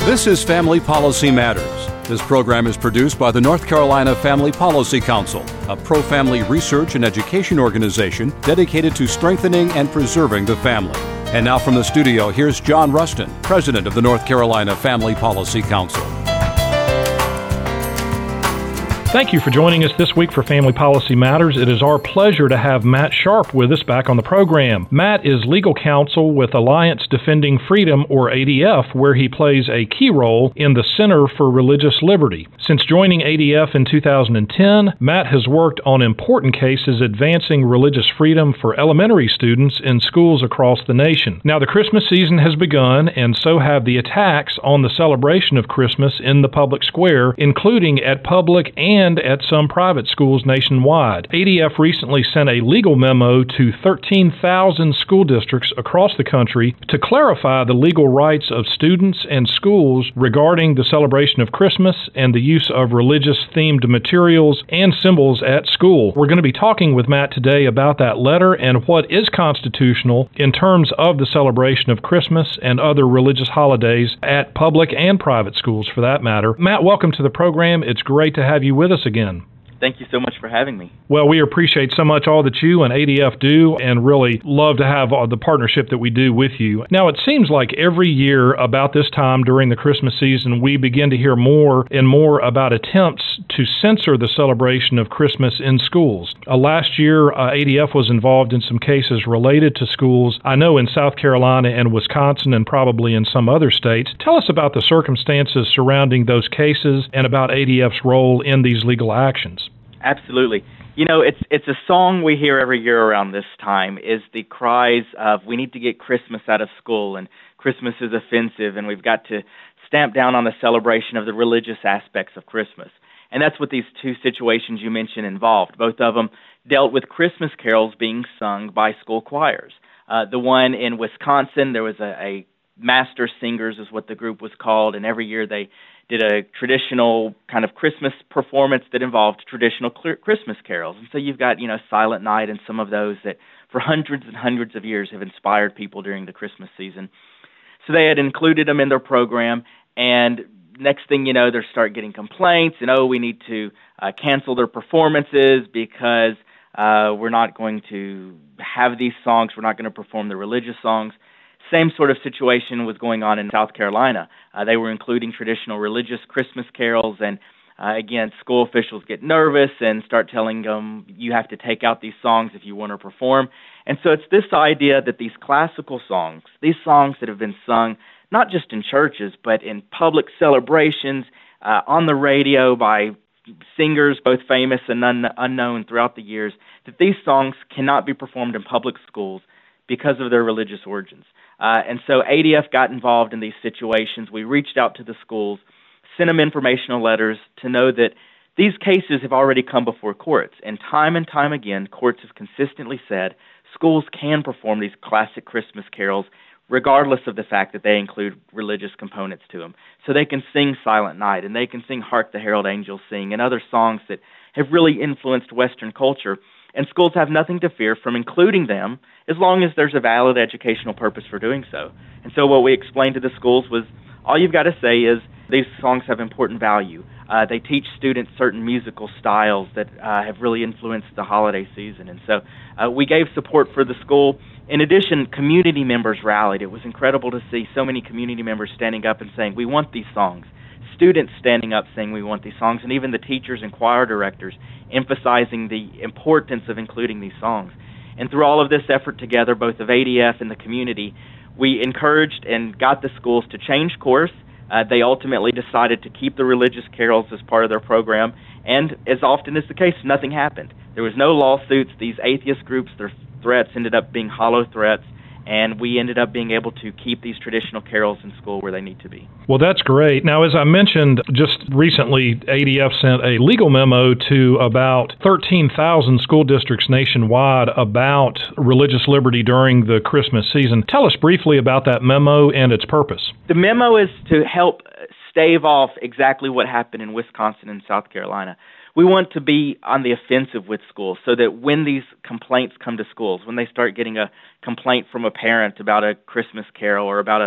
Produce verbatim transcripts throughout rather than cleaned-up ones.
This is Family Policy Matters. This program is produced by the North Carolina Family Policy Council, a pro-family research and education organization dedicated to strengthening and preserving the family. And now from the studio, here's John Rustin, President of the North Carolina Family Policy Council. Thank you for joining us this week for Family Policy Matters. It is our pleasure to have Matt Sharp with us back on the program. Matt is legal counsel with Alliance Defending Freedom, or A D F, where he plays a key role in the Center for Religious Liberty. Since joining A D F in two thousand ten, Matt has worked on important cases advancing religious freedom for elementary students in schools across the nation. Now, the Christmas season has begun, and so have the attacks on the celebration of Christmas in the public square, including at public and and at some private schools nationwide. A D F recently sent a legal memo to thirteen thousand school districts across the country to clarify the legal rights of students and schools regarding the celebration of Christmas and the use of religious-themed materials and symbols at school. We're going to be talking with Matt today about that letter and what is constitutional in terms of the celebration of Christmas and other religious holidays at public and private schools, for that matter. Matt, welcome to the program. It's great to have you with us again. Thank you so much for having me. Well, we appreciate so much all that you and A D F do and really love to have the partnership that we do with you. Now, it seems like every year about this time during the Christmas season, we begin to hear more and more about attempts to censor the celebration of Christmas in schools. Uh, last year, uh, A D F was involved in some cases related to schools, I know in South Carolina and Wisconsin and probably in some other states. Tell us about the circumstances surrounding those cases and about A D F's role in these legal actions. Absolutely. You know, it's it's a song we hear every year around this time, is the cries of we need to get Christmas out of school and Christmas is offensive and we've got to stamp down on the celebration of the religious aspects of Christmas. And that's what these two situations you mentioned involved. Both of them dealt with Christmas carols being sung by school choirs. Uh, the one in Wisconsin, there was a, a Master Singers is what the group was called, and every year they did a traditional kind of Christmas performance that involved traditional Christmas carols. And so you've got, you know, Silent Night and some of those that for hundreds and hundreds of years have inspired people during the Christmas season. So they had included them in their program, and next thing you know, they start getting complaints, and oh, we need to uh, cancel their performances because uh, we're not going to have these songs, we're not going to perform the religious songs. Same sort of situation was going on in South Carolina. Uh, they were including traditional religious Christmas carols, and uh, again, school officials get nervous and start telling them, you have to take out these songs if you want to perform. And so it's this idea that these classical songs, these songs that have been sung not just in churches, but in public celebrations, uh, on the radio by singers, both famous and un- unknown throughout the years, that these songs cannot be performed in public schools because of their religious origins. Uh, and so A D F got involved in these situations. We reached out to the schools, sent them informational letters to know that these cases have already come before courts. And time and time again, courts have consistently said schools can perform these classic Christmas carols regardless of the fact that they include religious components to them. So they can sing Silent Night, and they can sing Hark the Herald Angels Sing, and other songs that have really influenced Western culture. And schools have nothing to fear from including them as long as there's a valid educational purpose for doing so. And so what we explained to the schools was, all you've got to say is these songs have important value. Uh, they teach students certain musical styles that uh, have really influenced the holiday season. And so uh, we gave support for the school. In addition, community members rallied. It was incredible to see so many community members standing up and saying, we want these songs. Students standing up saying we want these songs, and even the teachers and choir directors emphasizing the importance of including these songs. And through all of this effort together, both of A D F and the community, we encouraged and got the schools to change course. Uh, they ultimately decided to keep the religious carols as part of their program, and as often is the case, nothing happened. There was no lawsuits. These atheist groups, their threats ended up being hollow threats, and we ended up being able to keep these traditional carols in school where they need to be. Well, that's great. Now, as I mentioned, just recently, A D F sent a legal memo to about thirteen thousand school districts nationwide about religious liberty during the Christmas season. Tell us briefly about that memo and its purpose. The memo is to help stave off exactly what happened in Wisconsin and South Carolina. We want to be on the offensive with schools so that when these complaints come to schools, when they start getting a complaint from a parent about a Christmas carol or about a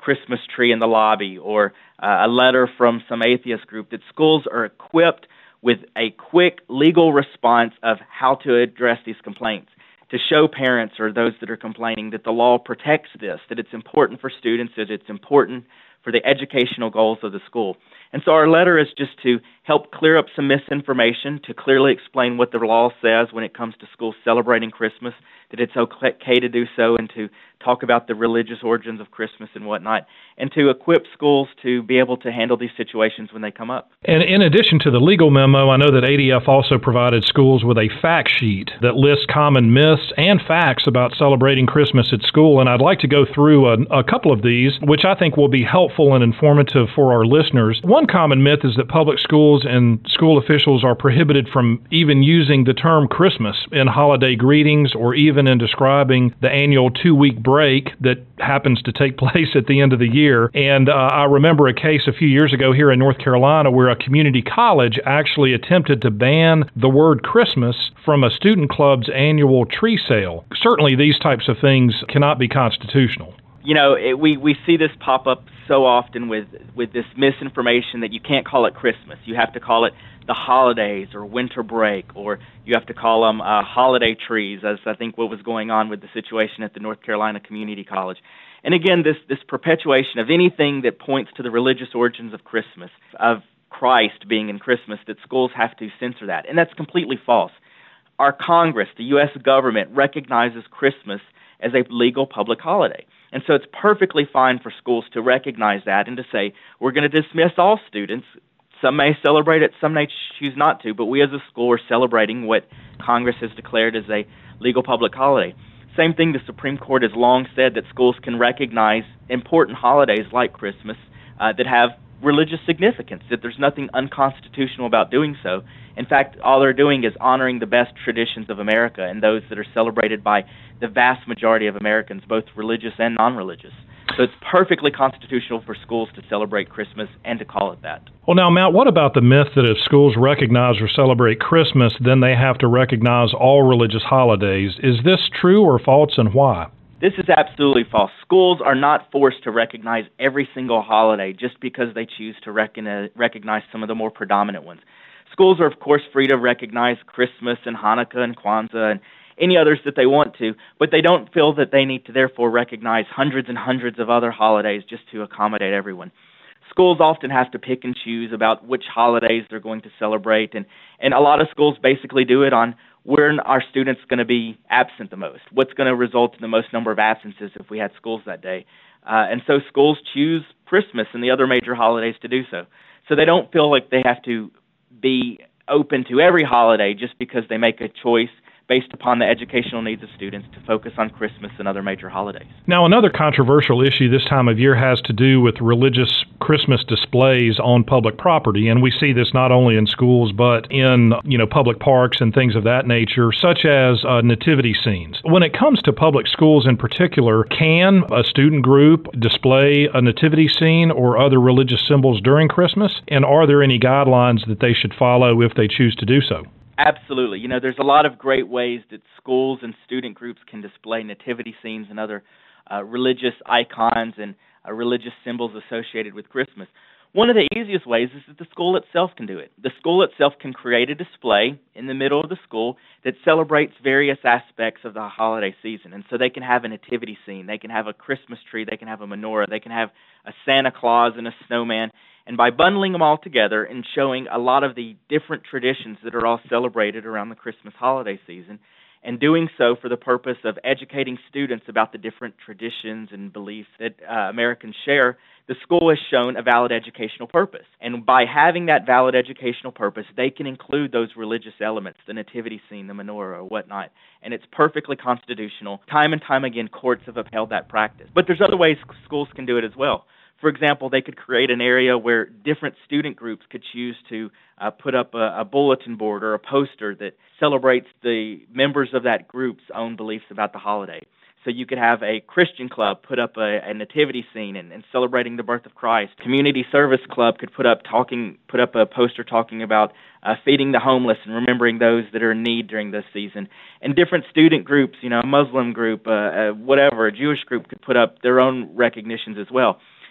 Christmas tree in the lobby, or uh, a letter from some atheist group, that schools are equipped with a quick legal response of how to address these complaints, to show parents or those that are complaining that the law protects this, that it's important for students, that it's important for the educational goals of the school. And so our letter is just to help clear up some misinformation, to clearly explain what the law says when it comes to schools celebrating Christmas, that it's okay to do so, and to talk about the religious origins of Christmas and whatnot, and to equip schools to be able to handle these situations when they come up. And in addition to the legal memo, I know that A D F also provided schools with a fact sheet that lists common myths and facts about celebrating Christmas at school, and I'd like to go through a, a couple of these, which I think will be helpful and informative for our listeners. One common myth is that public schools and school officials are prohibited from even using the term Christmas in holiday greetings or even in describing the annual two-week break that happens to take place at the end of the year. And uh, I remember a case a few years ago here in North Carolina where a community college actually attempted to ban the word Christmas from a student club's annual tree sale. Certainly these types of things cannot be constitutional. You know, it, we, we see this pop up so often with, with this misinformation that you can't call it Christmas. You have to call it the holidays or winter break, or you have to call them uh, holiday trees, as I think what was going on with the situation at the North Carolina Community College. And again, this, this perpetuation of anything that points to the religious origins of Christmas, of Christ being in Christmas, that schools have to censor that. And that's completely false. Our Congress, the U S government, recognizes Christmas as a legal public holiday. And so it's perfectly fine for schools to recognize that and to say, we're going to dismiss all students. Some may celebrate it, some may choose not to, but we as a school are celebrating what Congress has declared as a legal public holiday. Same thing, the Supreme Court has long said that schools can recognize important holidays like Christmas uh, that have religious significance, that there's nothing unconstitutional about doing so. In fact, all they're doing is honoring the best traditions of America and those that are celebrated by the vast majority of Americans, both religious and non-religious. So it's perfectly constitutional for schools to celebrate Christmas and to call it that. Well, now, Matt, what about the myth that if schools recognize or celebrate Christmas, then they have to recognize all religious holidays? Is this true or false, and why? This is absolutely false. Schools are not forced to recognize every single holiday just because they choose to recognize, recognize some of the more predominant ones. Schools are, of course, free to recognize Christmas and Hanukkah and Kwanzaa and any others that they want to, but they don't feel that they need to therefore recognize hundreds and hundreds of other holidays just to accommodate everyone. Schools often have to pick and choose about which holidays they're going to celebrate, and, and a lot of schools basically do it on where our students going to be absent the most, what's going to result in the most number of absences if we had schools that day. Uh, and so schools choose Christmas and the other major holidays to do so. So they don't feel like they have to be open to every holiday just because they make a choice based upon the educational needs of students to focus on Christmas and other major holidays. Now, another controversial issue this time of year has to do with religious Christmas displays on public property, and we see this not only in schools but in, you know, public parks and things of that nature, such as uh, nativity scenes. When it comes to public schools in particular, can a student group display a nativity scene or other religious symbols during Christmas, and are there any guidelines that they should follow if they choose to do so? Absolutely. You know, there's a lot of great ways that schools and student groups can display nativity scenes and other uh, religious icons and uh, religious symbols associated with Christmas. One of the easiest ways is that the school itself can do it. The school itself can create a display in the middle of the school that celebrates various aspects of the holiday season. And so they can have a nativity scene, they can have a Christmas tree, they can have a menorah, they can have a Santa Claus and a snowman. And by bundling them all together and showing a lot of the different traditions that are all celebrated around the Christmas holiday season, and doing so for the purpose of educating students about the different traditions and beliefs that uh, Americans share, the school has shown a valid educational purpose. And by having that valid educational purpose, they can include those religious elements, the nativity scene, the menorah, or whatnot. And it's perfectly constitutional. Time and time again, courts have upheld that practice. But there's other ways schools can do it as well. For example, they could create an area where different student groups could choose to uh, put up a, a bulletin board or a poster that celebrates the members of that group's own beliefs about the holiday. So you could have a Christian club put up a, a nativity scene and, and celebrating the birth of Christ. Community service club could put up talking, put up a poster talking about uh, feeding the homeless and remembering those that are in need during this season. And different student groups, you know, a Muslim group, uh, uh, whatever, a Jewish group could put up their own recognitions as well.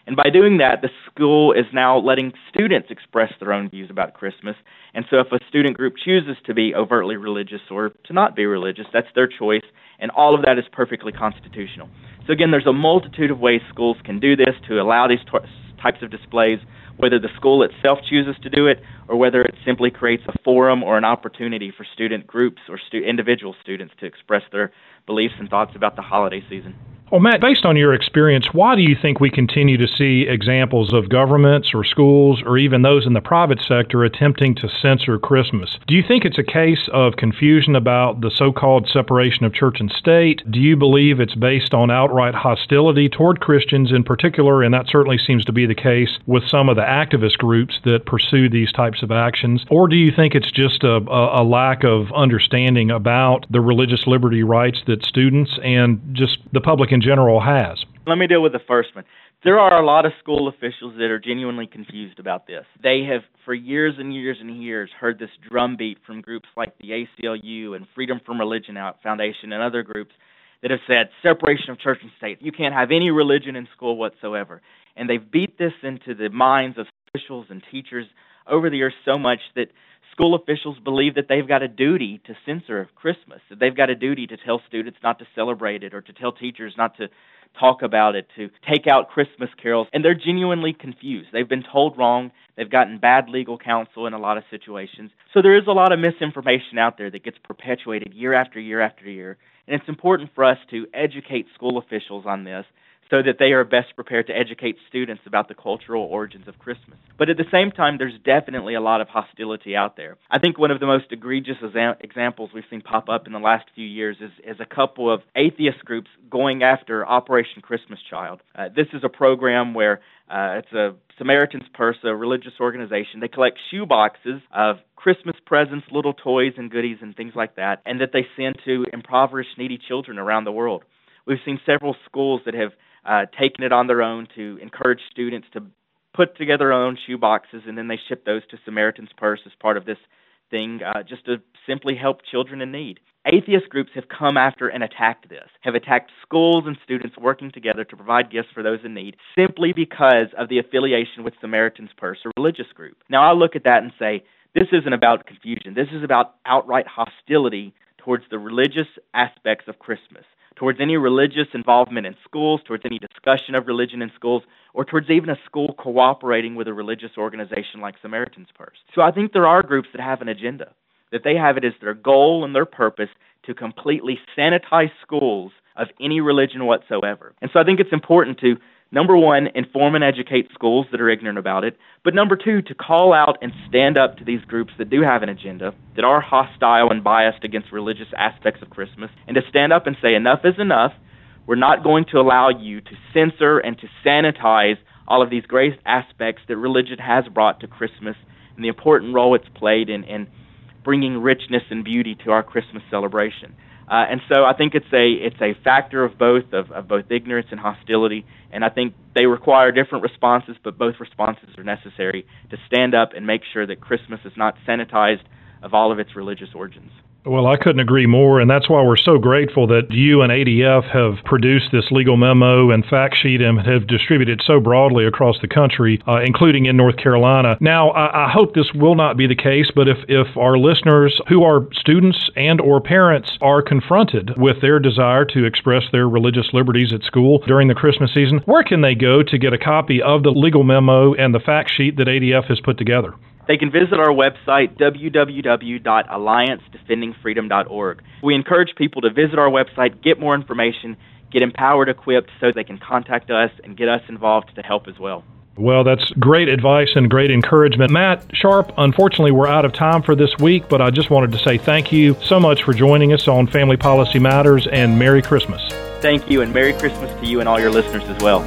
And by doing that, the school is now letting students express their own views about Christmas. And so if a student group chooses to be overtly religious or to not be religious, that's their choice, and all of that is perfectly constitutional. So again, there's a multitude of ways schools can do this to allow these t- types of displays, whether the school itself chooses to do it or whether it simply creates a forum or an opportunity for student groups or stu- individual students to express their beliefs and thoughts about the holiday season. Well, Matt, based on your experience, why do you think we continue to see examples of governments or schools or even those in the private sector attempting to censor Christmas? Do you think it's a case of confusion about the so-called separation of church and state? Do you believe it's based on outright hostility toward Christians in particular, and that certainly seems to be the case with some of the activist groups that pursue these types of actions? Or do you think it's just a, a, a lack of understanding about the religious liberty rights that students and just the public in general has? Let me deal with the first one. There are a lot of school officials that are genuinely confused about this. They have, for years and years and years, heard this drumbeat from groups like the A C L U and Freedom from Religion Foundation and other groups that have said separation of church and state. You can't have any religion in school whatsoever. And they've beat this into the minds of officials and teachers over the years so much that school officials believe that they've got a duty to censor Christmas, that they've got a duty to tell students not to celebrate it or to tell teachers not to talk about it, to take out Christmas carols, and they're genuinely confused. They've been told wrong. They've gotten bad legal counsel in a lot of situations. So there is a lot of misinformation out there that gets perpetuated year after year after year, and it's important for us to educate school officials on this so that they are best prepared to educate students about the cultural origins of Christmas. But at the same time, there's definitely a lot of hostility out there. I think one of the most egregious exa- examples we've seen pop up in the last few years is, is a couple of atheist groups going after Operation Christmas Child. Uh, this is a program where uh, it's a Samaritan's Purse, a religious organization. They collect shoe boxes of Christmas presents, little toys and goodies and things like that, and that they send to impoverished, needy children around the world. We've seen several schools that have Uh, taken it on their own to encourage students to put together their own shoe boxes, and then they ship those to Samaritan's Purse as part of this thing, uh, just to simply help children in need. Atheist groups have come after and attacked this, have attacked schools and students working together to provide gifts for those in need, simply because of the affiliation with Samaritan's Purse, a religious group. Now, I look at that and say, this isn't about confusion. This is about outright hostility towards the religious aspects of Christmas, towards any religious involvement in schools, towards any discussion of religion in schools, or towards even a school cooperating with a religious organization like Samaritan's Purse. So I think there are groups that have an agenda, that they have it as their goal and their purpose to completely sanitize schools of any religion whatsoever. And so I think it's important to, number one, inform and educate schools that are ignorant about it, but number two, to call out and stand up to these groups that do have an agenda, that are hostile and biased against religious aspects of Christmas, and to stand up and say, enough is enough. We're not going to allow you to censor and to sanitize all of these great aspects that religion has brought to Christmas and the important role it's played in, in bringing richness and beauty to our Christmas celebration. Uh, and so I think it's a it's a factor of both, of, of both ignorance and hostility, and I think they require different responses, but both responses are necessary to stand up and make sure that Christmas is not sanitized of all of its religious origins. Well, I couldn't agree more, and that's why we're so grateful that you and A D F have produced this legal memo and fact sheet and have distributed so broadly across the country, uh, including in North Carolina. Now, I, I hope this will not be the case, but if, if our listeners who are students and or parents are confronted with their desire to express their religious liberties at school during the Christmas season, where can they go to get a copy of the legal memo and the fact sheet that A D F has put together? They can visit our website, w w w dot alliance defending freedom dot org. We encourage people to visit our website, get more information, get empowered, equipped, so they can contact us and get us involved to help as well. Well, that's great advice and great encouragement. Matt Sharp, unfortunately, we're out of time for this week, but I just wanted to say thank you so much for joining us on Family Policy Matters, and Merry Christmas. Thank you, and Merry Christmas to you and all your listeners as well.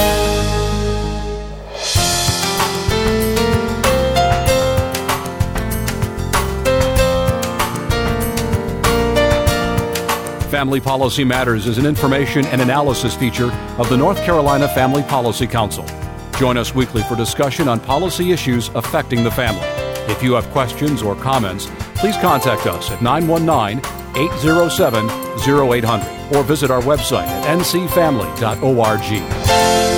Family Policy Matters is an information and analysis feature of the North Carolina Family Policy Council. Join us weekly for discussion on policy issues affecting the family. If you have questions or comments, please contact us at nine one nine, eight zero seven, zero eight zero zero or visit our website at n c family dot org.